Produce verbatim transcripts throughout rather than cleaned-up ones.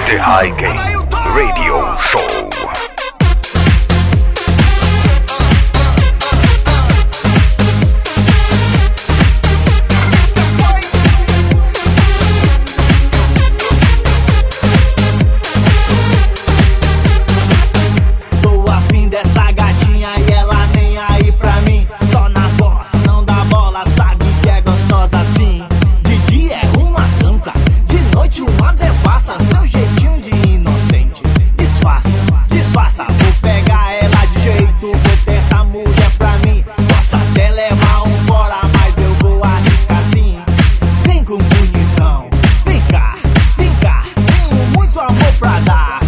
The High Game Radio Show. Tô afim dessa gatinha e ela nem aí pra mim. Só na voz, não dá bola, sabe que é gostosa assim. De dia é uma santa, de noite uma devassa. Seu jeitinho de inocente, disfarça, disfarça. Vou pegar ela de jeito, vou ter essa mulher pra mim. Posso até levar um fora, mas eu vou arriscar sim. Vem com bonitão, vem cá, vem cá. Tenho muito amor pra dar.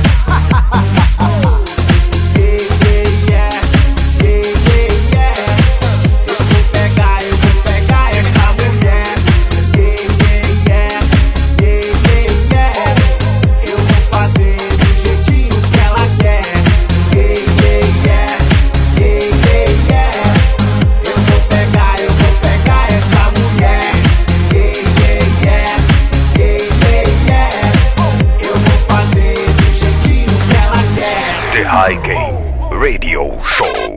High Game Radio Show.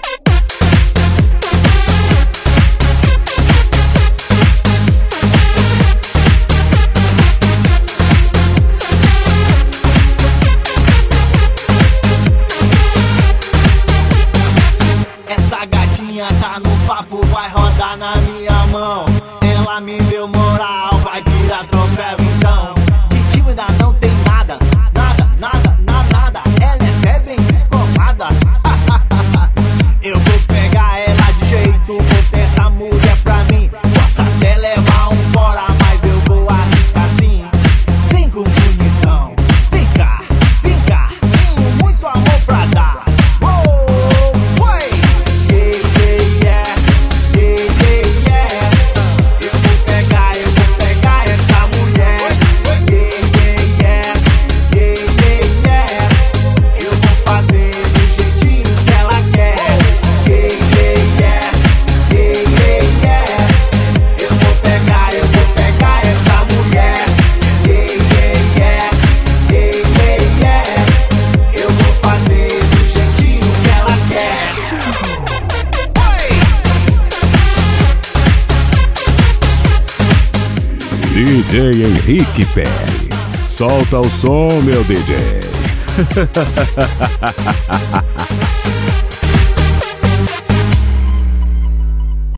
Essa gatinha tá no papo, vai rodar na minha mão. Ela me deu moral, vai virar troféu então. De tímida não tem nada, nada, nada, nada, nada. Ela é até bem escovada. Eu vou pegar ela de jeito, vou ter essa mulher pra mim. Posso até levar um fora, mas eu vou arriscar sim. Vem com bonitão, vem cá, vem cá. Tenho muito amor pra dar. Oh, oi! Yeah, yeah, yeah, yeah, yeah, yeah. Eu vou pegar, eu vou pegar essa mulher. Yeah, yeah, yeah, yeah, yeah, yeah. Eu vou fazer do jeitinho que ela quer. Yeah, yeah, yeah, yeah, yeah, yeah. Eu vou pegar, eu vou pegar essa mulher. Yeah, yeah, yeah, yeah, yeah, yeah. Eu vou fazer do jeitinho que ela quer. D J Henrique Perry, solta o som, meu D J.